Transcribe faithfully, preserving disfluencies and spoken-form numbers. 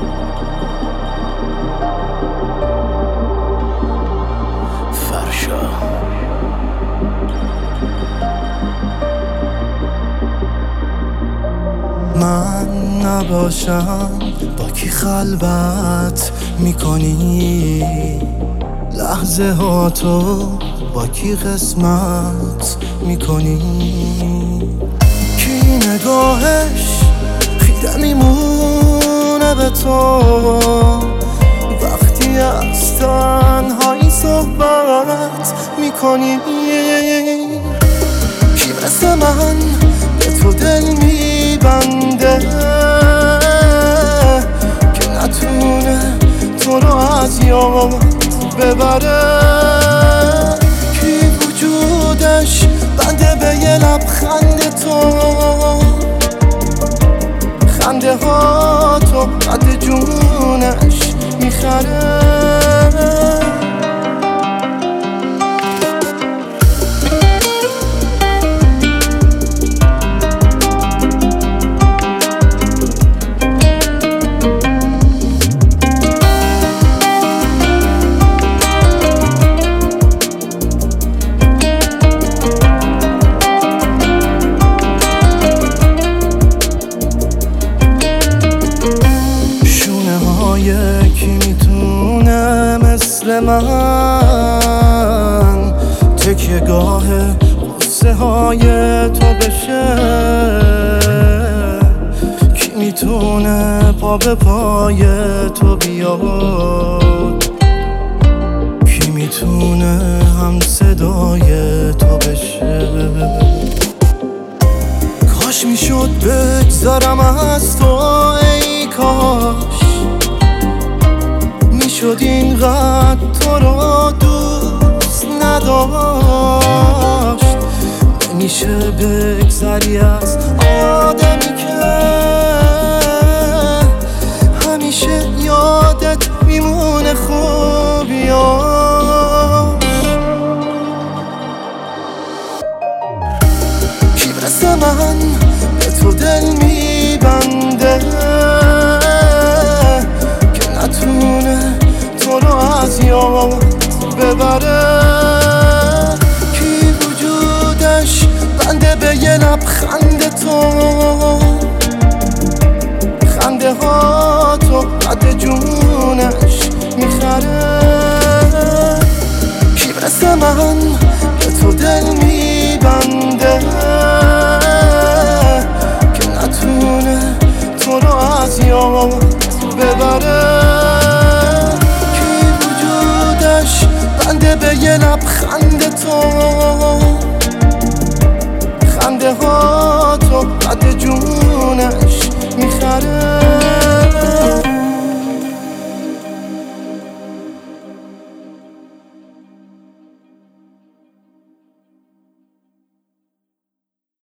فرشا من نباشم با کی خلوت میکنی، لحظه ها تو با کی قسمت میکنی، کی نگاهش خیره میمونه به تو وقتی از تنهایی صحبت میکنی، کی مثل من به تو دل میبنده که نتونه تو رو از یاد ببره، کی وجودش بنده به یه لبخند تو، خنده ها تو قد جونش میخره. یکی میتونه مثل من تکیه گاه غصه های تو بشه، کی میتونه پا به پای تو بیاد، کی میتونه هم صدای تو بشه، کاش میشد بگذرم از تو ای کاش شد اینقدر تو رو دوست نداشت، نمیشه بگذری از آدمی که همیشه یادت میمونه خوبیاش، کی مثل من به تو دل میبنده که نتونه تو رو از یاد ببره، کی وجودش بنده به یه لبخند تو، خنده ها تو قد جونش میخره، کی مثل من به تو دل میبنده که نتونه تو رو از یاد ببره، بنده به یه لبخند تو، خنده ها تو قد جونش میخره.